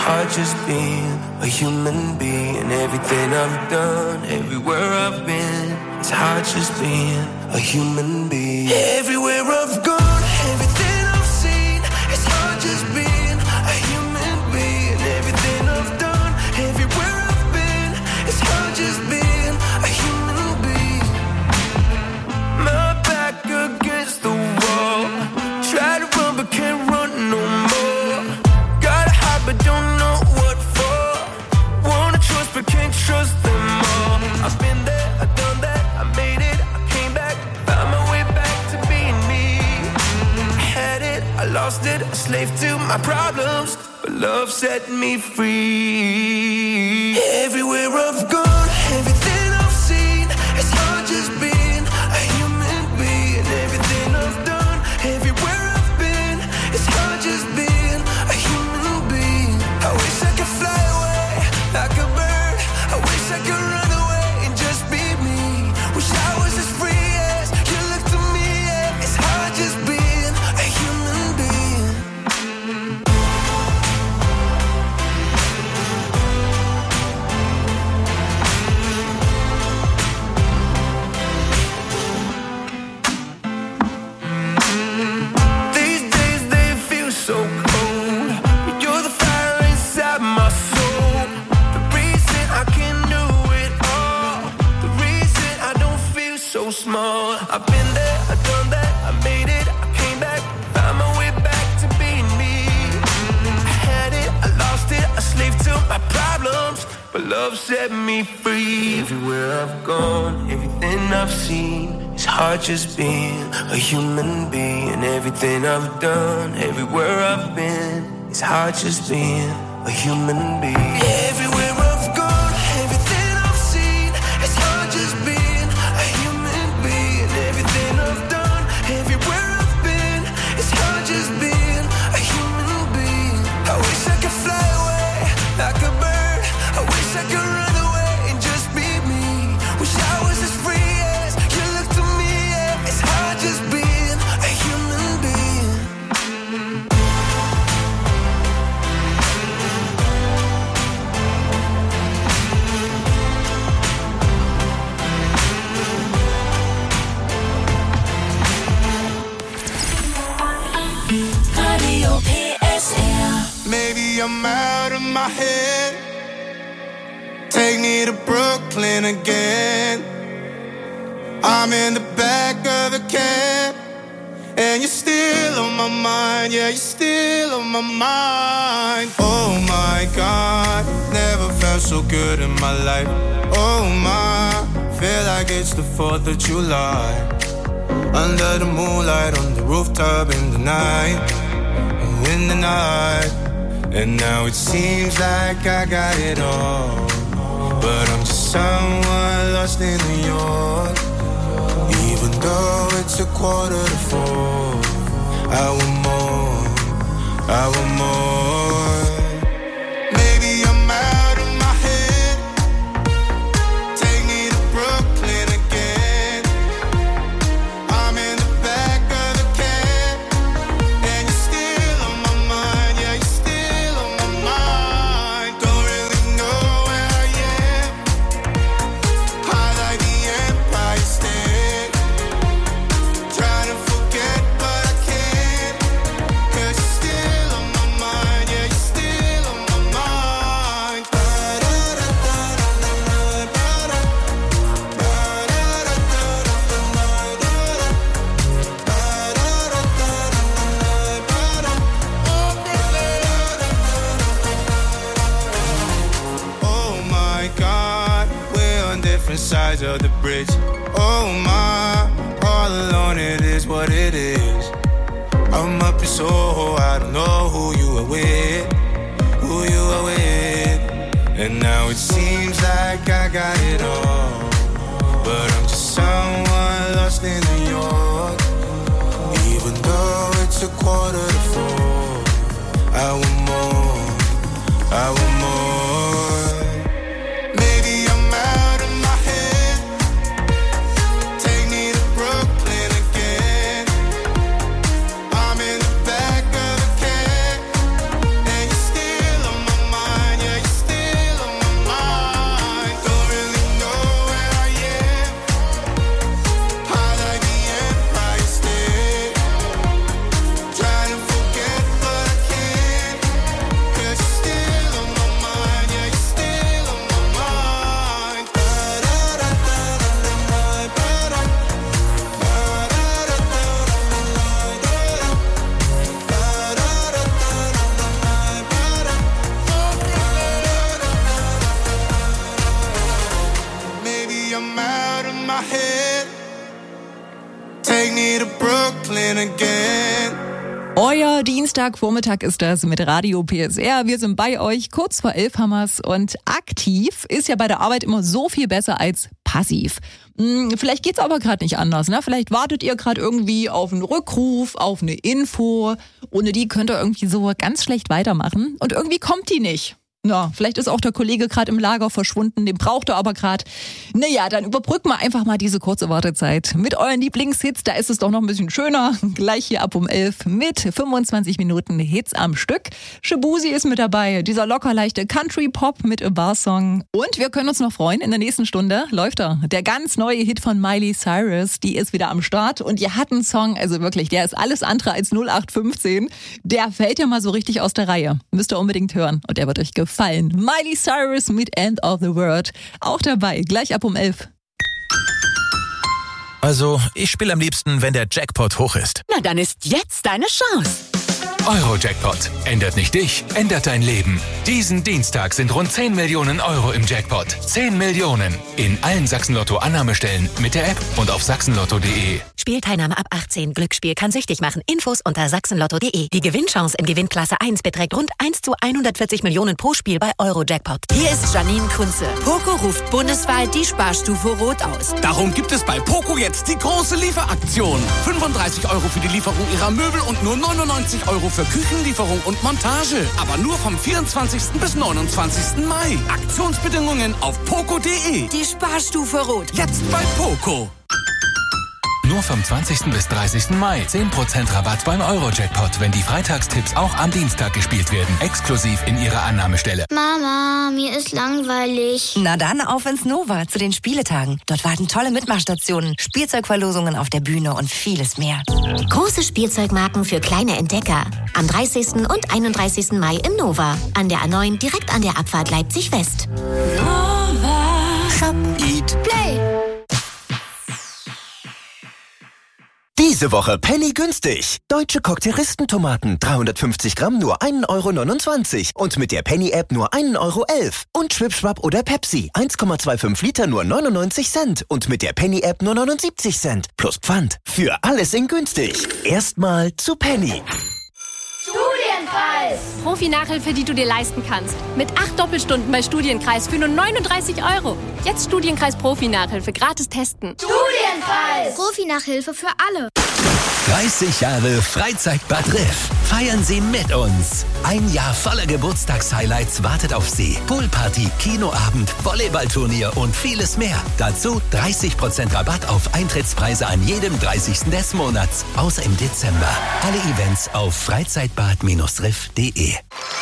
hard just being a human being. Everything I've done, everywhere I've been, it's hard just being a human being. Everywhere I've gone, everything I've seen, it's hard just being a human being. Everything I've done, everywhere I've been, it's hard just being a human being. My back against the wall, try to run but can't run no more. Gotta hide but don't know what for. Wanna trust but can't trust them all. I've been there, I've done that, I made it, I came back, found my way back to being me. I had it, I lost it, a slave to my problems, but love set me free. Everywhere I've gone, everything I've seen, it's hard just being a human being. Everything I've done, everywhere I've been, it's hard just being a human being. I wish I could fly away like a bird. I wish I could run away and just be me. Wish I was as free as you look to me. Yeah. It's hard just being a human being. These days they feel so cold, but you're the fire inside my soul. The reason I can do it all, the reason I don't feel so small. I've been there, I've done that, I made it, I came back, found my way back to being me. I had it, I lost it, a slave to my problems, but love set me free. Everywhere I've gone, everything I've seen, it's hard just being a human being. Everything I've done, everywhere I've been, it's hard just being a human being. Everywhere I've gone, everything I've seen, it's hard just being a human being. Everything I've done, everywhere I've been, it's hard just being a human being. I wish I could fly away like a bird. I wish I could run away and just be me. Wish I was as free as you look to me. Yeah. It's hard just being a human being. Radio P S R. Maybe I'm out of my head. Take me to Brooklyn again. I'm in the back of the cab, and you're still on my mind. Yeah, you're still on my mind. Oh my God, never felt so good in my life. Oh my, feel like it's the fourth of July. Under the moonlight, on the rooftop in the night, oh, in the night. And now it seems like I got it all, but I'm just someone lost in New York. Even though it's a quarter to four, I want more, I want more. Maybe I'm out of my head. Take me to Brooklyn again. I'm in the back of the cab, and you're still on my mind. Yeah, you're still on my mind. Don't really know where I am. High like the Empire State. Trying to forget, but I can't. 'Cause you're still on my mind. Yeah, you're still on my mind. Oh my God, we're on different sides of the bridge. Oh my, all alone it is what it is. I'm up in Soho, I don't know who you are with, who you are with. And now it seems like I got it all, but I'm just someone lost in New York. Even though it's a quarter to four, I want more, I want more. Maybe I'm out of my head. Take me to Brooklyn again. I'm in the back of the cab, and you're still on my mind. take me to Brooklyn again. Euer Dienstagvormittag ist das mit Radio P S R. Wir sind bei euch, kurz vor elf Hammers. Und aktiv ist ja bei der Arbeit immer so viel besser als passiv. Hm, vielleicht geht's aber gerade nicht anders, ne? Vielleicht wartet ihr gerade irgendwie auf einen Rückruf, auf eine Info. Ohne die könnt ihr irgendwie so ganz schlecht weitermachen. Und irgendwie kommt die nicht. Na, vielleicht ist auch der Kollege gerade im Lager verschwunden, den braucht er aber gerade. Naja, dann überbrücken wir einfach mal diese kurze Wartezeit. Mit euren Lieblingshits, da ist es doch noch ein bisschen schöner. Gleich hier ab um elf mit fünfundzwanzig Minuten Hits am Stück. Shabuzi ist mit dabei, dieser locker leichte Country-Pop mit A Bar-Song. Und wir können uns noch freuen, in der nächsten Stunde läuft er. Der ganz neue Hit von Miley Cyrus, die ist wieder am Start. Und ihr habt einen Song, also wirklich, der ist alles andere als null acht fünfzehn. Der fällt ja mal so richtig aus der Reihe. Müsst ihr unbedingt hören und der wird euch gefallen. Fallen. Miley Cyrus mit End of the World. Auch dabei, gleich ab um elf. Also, ich spiele am liebsten, wenn der Jackpot hoch ist. Na, dann ist jetzt deine Chance. Euro-Jackpot. Ändert nicht dich, ändert dein Leben. Diesen Dienstag sind rund zehn Millionen Euro im Jackpot. zehn Millionen. In allen Sachsen-Lotto-Annahmestellen, mit der App und auf sachsenlotto punkt de. Spielteilnahme ab achtzehn. Glücksspiel kann süchtig machen. Infos unter sachsenlotto punkt de. Die Gewinnchance in Gewinnklasse eins beträgt rund eins zu hundertvierzig Millionen pro Spiel bei Euro-Jackpot. Hier ist Janine Kunze. Poco ruft bundesweit die Sparstufe Rot aus. Darum gibt es bei Poco jetzt die große Lieferaktion. fünfunddreißig Euro für die Lieferung ihrer Möbel und nur neunundneunzig Euro für Küchenlieferung und Montage. Aber nur vom vierundzwanzigsten bis neunundzwanzigsten Mai. Aktionsbedingungen auf poco punkt de. Die Sparstufe Rot. Jetzt bei Poco. Nur vom zwanzigsten bis dreißigsten Mai. zehn Prozent Rabatt beim Euro-Jackpot, wenn die Freitagstipps auch am Dienstag gespielt werden. Exklusiv in ihrer Annahmestelle. Mama, mir ist langweilig. Na dann auf ins Nova zu den Spieletagen. Dort warten tolle Mitmachstationen, Spielzeugverlosungen auf der Bühne und vieles mehr. Große Spielzeugmarken für kleine Entdecker. Am dreißigsten und einunddreißigsten Mai im Nova. An der A neun direkt an der Abfahrt Leipzig West. Nova. Shop, Eat, Play. Diese Woche Penny günstig. Deutsche Cocktailistentomaten dreihundertfünfzig Gramm nur ein Euro neunundzwanzig und mit der Penny-App nur ein Euro elf. Und Schwipschwapp oder Pepsi eins Komma fünfundzwanzig Liter nur neunundneunzig Cent und mit der Penny-App nur neunundsiebzig Cent. Plus Pfand. Für alles in günstig. Erstmal zu Penny. Studienkreis. Profi-Nachhilfe, die du dir leisten kannst. Mit acht Doppelstunden bei Studienkreis für nur neununddreißig Euro. Jetzt Studienkreis Profi-Nachhilfe gratis testen. Studienkreis. Profi-Nachhilfe für alle. dreißig Jahre Freizeitbad Riff. Feiern Sie mit uns. Ein Jahr voller Geburtstagshighlights wartet auf Sie. Poolparty, Kinoabend, Volleyballturnier und vieles mehr. Dazu dreißig Prozent Rabatt auf Eintrittspreise an jedem dreißigsten des Monats. Außer im Dezember. Alle Events auf freizeitbad riff punkt de.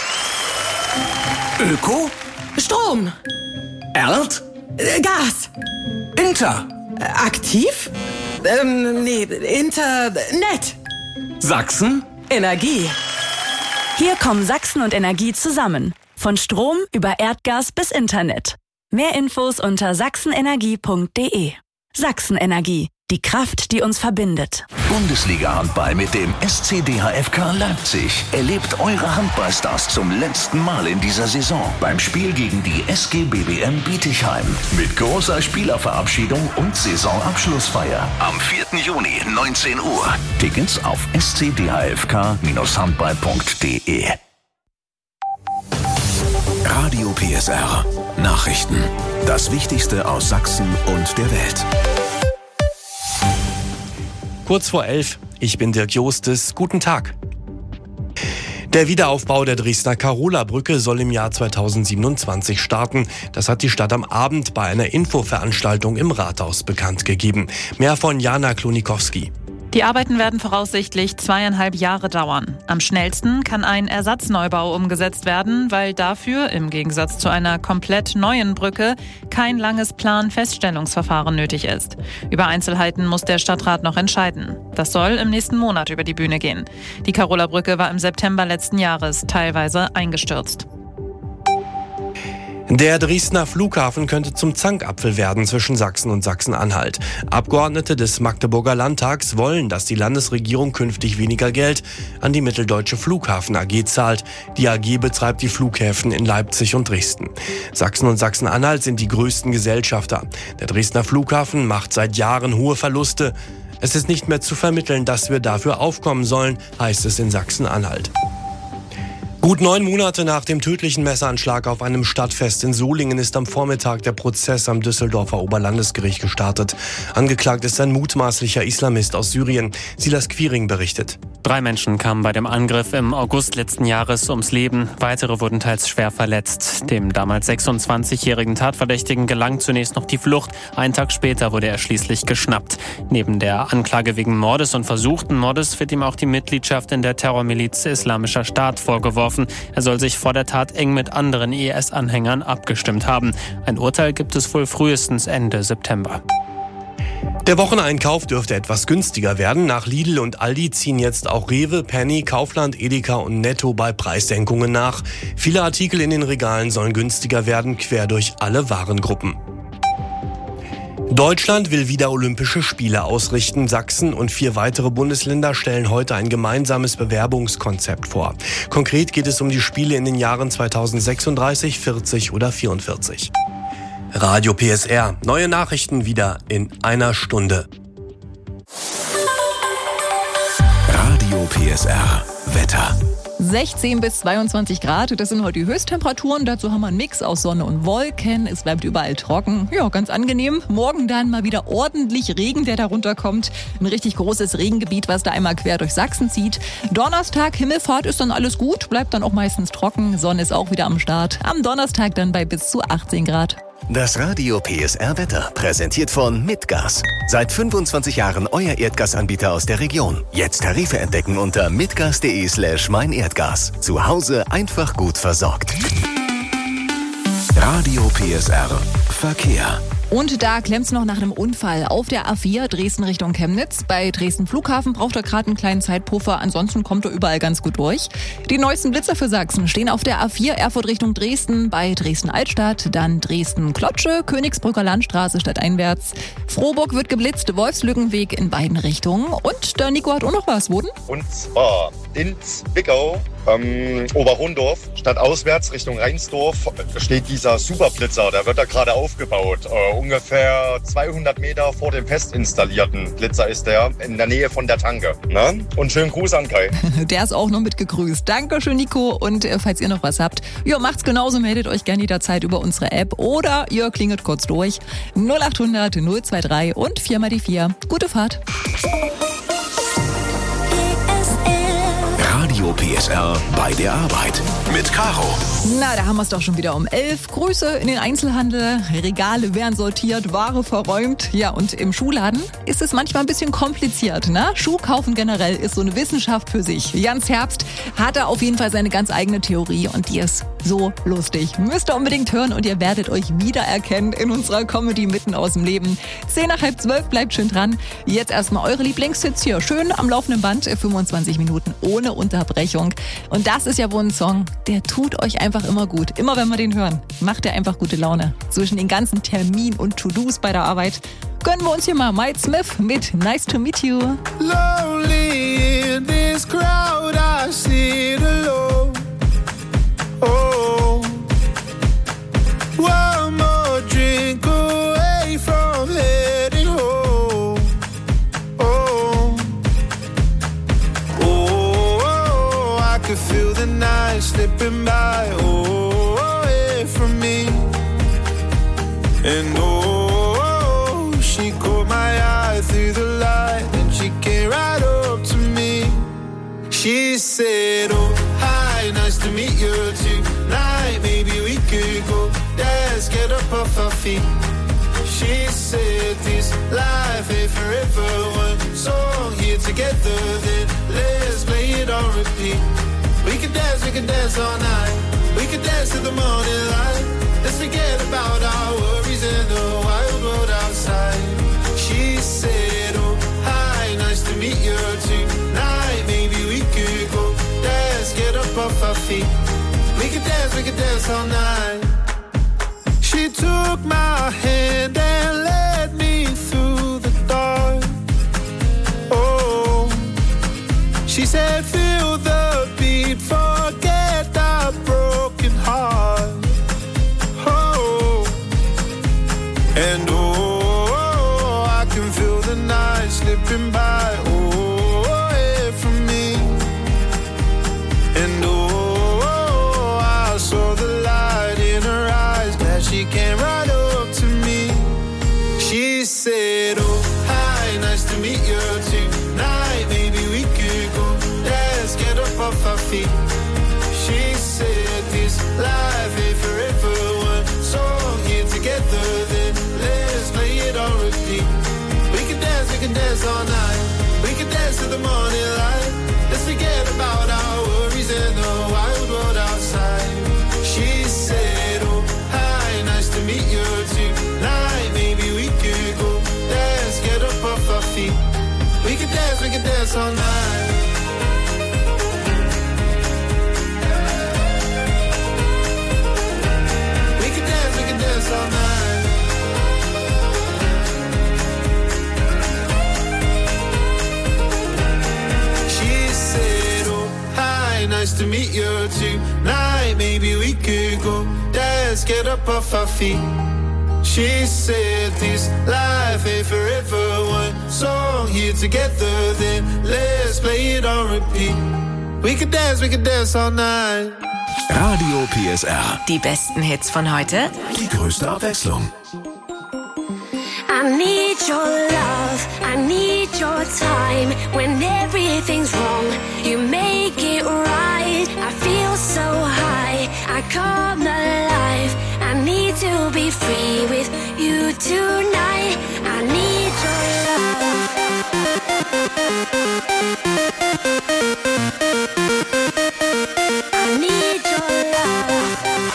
Öko? Strom. Erd? Äh, Gas. Inter? Äh, aktiv? Ähm, nee, Internet. Sachsen? Energie. Hier kommen Sachsen und Energie zusammen. Von Strom über Erdgas bis Internet. Mehr Infos unter sachsenenergie punkt de. Sachsenenergie. Die Kraft, die uns verbindet. Bundesliga-Handball mit dem S C D H F K Leipzig. Erlebt eure Handballstars zum letzten Mal in dieser Saison beim Spiel gegen die S G B B M Bietigheim. Mit großer Spielerverabschiedung und Saisonabschlussfeier. Am vierten Juni, neunzehn Uhr. Tickets auf s c d h f k handball punkt de. Radio P S R. Nachrichten. Das Wichtigste aus Sachsen und der Welt. Kurz vor elf, ich bin Dirk Jostes, guten Tag. Der Wiederaufbau der Dresdner Karola-Brücke soll im Jahr zweitausendsiebenundzwanzig starten. Das hat die Stadt am Abend bei einer Infoveranstaltung im Rathaus bekannt gegeben. Mehr von Jana Klonikowski. Die Arbeiten werden voraussichtlich zweieinhalb Jahre dauern. Am schnellsten kann ein Ersatzneubau umgesetzt werden, weil dafür, im Gegensatz zu einer komplett neuen Brücke, kein langes Planfeststellungsverfahren nötig ist. Über Einzelheiten muss der Stadtrat noch entscheiden. Das soll im nächsten Monat über die Bühne gehen. Die Karola-Brücke war im September letzten Jahres teilweise eingestürzt. Der Dresdner Flughafen könnte zum Zankapfel werden zwischen Sachsen und Sachsen-Anhalt. Abgeordnete des Magdeburger Landtags wollen, dass die Landesregierung künftig weniger Geld an die Mitteldeutsche Flughafen A G zahlt. Die A G betreibt die Flughäfen in Leipzig und Dresden. Sachsen und Sachsen-Anhalt sind die größten Gesellschafter. Der Dresdner Flughafen macht seit Jahren hohe Verluste. Es ist nicht mehr zu vermitteln, dass wir dafür aufkommen sollen, heißt es in Sachsen-Anhalt. Gut neun Monate nach dem tödlichen Messeranschlag auf einem Stadtfest in Solingen ist am Vormittag der Prozess am Düsseldorfer Oberlandesgericht gestartet. Angeklagt ist ein mutmaßlicher Islamist aus Syrien. Silas Quiring berichtet. Drei Menschen kamen bei dem Angriff im August letzten Jahres ums Leben. Weitere wurden teils schwer verletzt. Dem damals sechsundzwanzigjährigen Tatverdächtigen gelang zunächst noch die Flucht. Einen Tag später wurde er schließlich geschnappt. Neben der Anklage wegen Mordes und versuchten Mordes wird ihm auch die Mitgliedschaft in der Terrormiliz Islamischer Staat vorgeworfen. Er soll sich vor der Tat eng mit anderen I S-Anhängern abgestimmt haben. Ein Urteil gibt es wohl frühestens Ende September. Der Wocheneinkauf dürfte etwas günstiger werden. Nach Lidl und Aldi ziehen jetzt auch Rewe, Penny, Kaufland, Edeka und Netto bei Preissenkungen nach. Viele Artikel in den Regalen sollen günstiger werden, quer durch alle Warengruppen. Deutschland will wieder Olympische Spiele ausrichten. Sachsen und vier weitere Bundesländer stellen heute ein gemeinsames Bewerbungskonzept vor. Konkret geht es um die Spiele in den Jahren zweitausendsechsunddreißig, vierzig oder vierundvierzig. Radio P S R. Neue Nachrichten wieder in einer Stunde. Radio P S R. Wetter. sechzehn bis zweiundzwanzig Grad, das sind heute die Höchsttemperaturen. Dazu haben wir einen Mix aus Sonne und Wolken. Es bleibt überall trocken. Ja, ganz angenehm. Morgen dann mal wieder ordentlich Regen, der da runterkommt. Ein richtig großes Regengebiet, was da einmal quer durch Sachsen zieht. Donnerstag, Himmelfahrt, ist dann alles gut. Bleibt dann auch meistens trocken. Sonne ist auch wieder am Start. Am Donnerstag dann bei bis zu achtzehn Grad. Das Radio P S R Wetter, präsentiert von Mitgas. Seit fünfundzwanzig Jahren euer Erdgasanbieter aus der Region. Jetzt Tarife entdecken unter mitgas.de slash meinerdgas. Zu Hause einfach gut versorgt. Radio P S R. Verkehr. Und da klemmt's noch nach einem Unfall auf der A vier Dresden Richtung Chemnitz. Bei Dresden Flughafen braucht er gerade einen kleinen Zeitpuffer, ansonsten kommt er überall ganz gut durch. Die neuesten Blitzer für Sachsen stehen auf der A vier Erfurt Richtung Dresden, bei Dresden Altstadt, dann Dresden Klotsche, Königsbrücker Landstraße stadteinwärts. Frohburg wird geblitzt, Wolfslückenweg in beiden Richtungen. Und der Nico hat auch noch was, Woden? Und zwar in Zwickau, ähm, Oberrundorf, stadtauswärts Richtung Reinsdorf, steht dieser Superblitzer. Der wird da gerade aufgebaut. Äh, ungefähr zweihundert Meter vor dem fest installierten Blitzer ist der, in der Nähe von der Tanke. Ne? Und schönen Gruß an Kai. Der ist auch noch mit gegrüßt. Dankeschön, Nico. Und äh, falls ihr noch was habt, ja, macht's genauso, meldet euch gerne jederzeit über unsere App oder ihr klingelt kurz durch. null acht hundert null zwei drei und vier mal die vier. Gute Fahrt. Radio P S R bei der Arbeit mit Caro. Na, da haben wir es doch schon wieder um elf. Grüße in den Einzelhandel. Regale werden sortiert, Ware verräumt. Ja, und im Schuhladen ist es manchmal ein bisschen kompliziert, ne? Schuh kaufen generell ist so eine Wissenschaft für sich. Jans Herbst hat da auf jeden Fall seine ganz eigene Theorie und die ist so lustig. Müsst ihr unbedingt hören und ihr werdet euch wiedererkennen in unserer Comedy mitten aus dem Leben. Zehn nach halb zwölf, bleibt schön dran. Jetzt erstmal eure Lieblingshits hier. Schön am laufenden Band, fünfundzwanzig Minuten ohne Unterbrechung. Und das ist ja wohl ein Song, der tut euch einfach immer gut. Immer wenn wir den hören, macht er einfach gute Laune. Zwischen den ganzen Terminen und To-Dos bei der Arbeit gönnen wir uns hier mal Mike Smith mit Nice to Meet You. Lonely in this crowd, I sit alone. Oh, one more drink away from heading home. Oh, oh, I could feel the night slipping by. Oh, away from me. And oh, she caught my eye through the light and she came right up to me. She said, oh, hi, nice to meet you tonight. Maybe we could go dance, get up off our feet. She said this life ain't forever. One song here together, then let's play it on repeat. We could dance, we could dance all night. We could dance to the morning light. Let's forget about our worries in the wild world outside. She said, oh, hi, nice to meet you tonight. Maybe we could go dance, get up off our feet. We could dance, we could dance all night. She took my hand and led me through the dark. Oh, she said, feel the beat, forget our broken heart. Oh, and oh, I can feel the night slipping by. We could dance, we could dance all night. We could dance, we could dance all night. She said, oh, hi, nice to meet you tonight. Maybe we could go dance, get up off our feet. She said this life ain't forever. One song here together, then let's play it on repeat. We could dance, we could dance all night. Radio P S R. Die besten Hits von heute. Die größte Abwechslung. I need your love, I need your time. When everything's wrong, you make it right. I feel so high, I come alive. I need to be free with you tonight. I need your love. I need your love.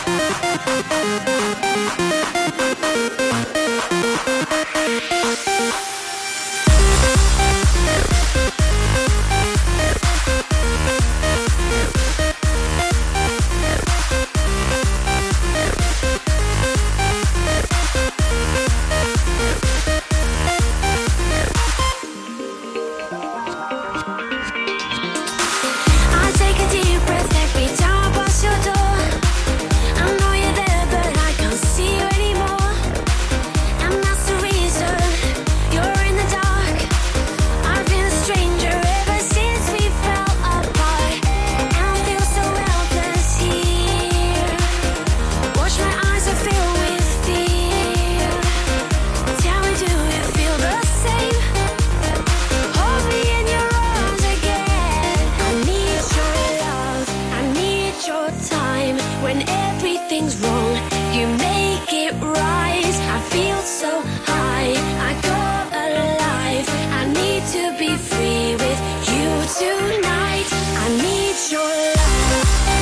I take a deep breath every time I pass your door. I know you're there, but I can't see you anymore. And that's the reason you're in the dark. I've been a stranger ever since we fell apart. And I feel so helpless here. Watch my eyes are filled with fear. Tell me, do you feel the same? Hold me in your arms again. I need your love, I need your time. When everything's wrong, you make it right. I feel so high, I come alive. I need to be free with you tonight. I need your love.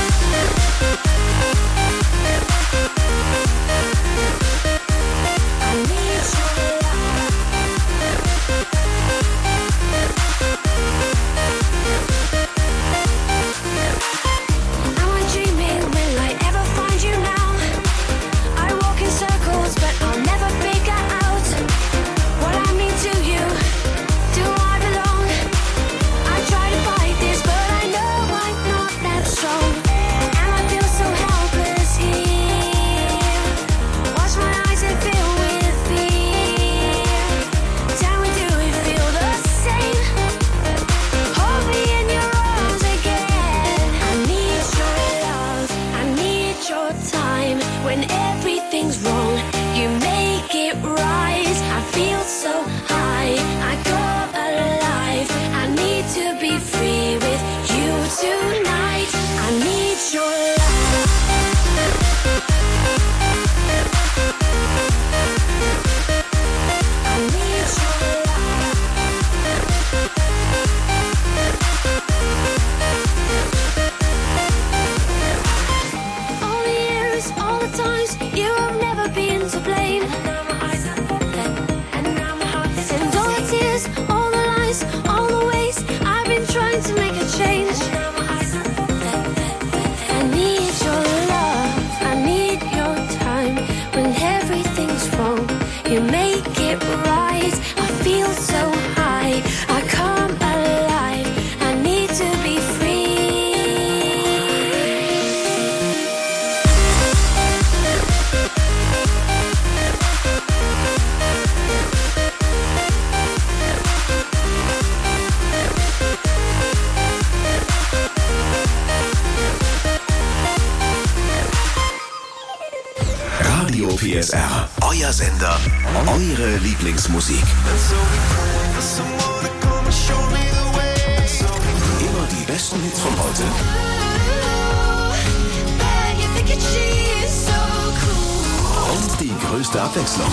I need your love. I'm dreaming, will I ever find you now? I walk in circles, but I'll never figure out what I mean to you. Do I belong? I try to fight this, but I know I'm not that strong. And I feel so helpless here. Watch my eyes and fill with fear. Tell me, do you feel the same? Hold me in your arms again. I need your love, I need your time. When everything's wrong, you make it right. I feel so high, I come alive. I need to be free with you tonight. I need your love. I need your love. All the years, all the times, you have never been to blame. Now my eyes are open, and now my heart is in all the tears, all the lies, all the ways I've been trying to make a change. Now my eyes are open. I need your love, I need your time. When everything's wrong, you make it right. I feel so high, I come alive. I need to be free. Radio P S R. Euer Sender. Eure Lieblingsmusik. Immer die besten Hits von heute. Und die größte Abwechslung.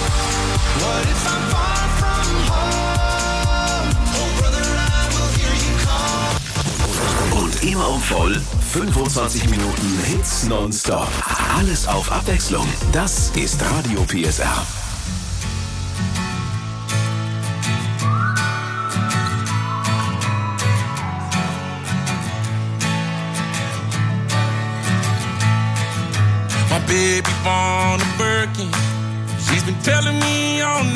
Und immer um voll fünfundzwanzig Minuten Hits nonstop. Alles auf Abwechslung. Das ist Radio P S R. baby born a Birkin. She's been telling me all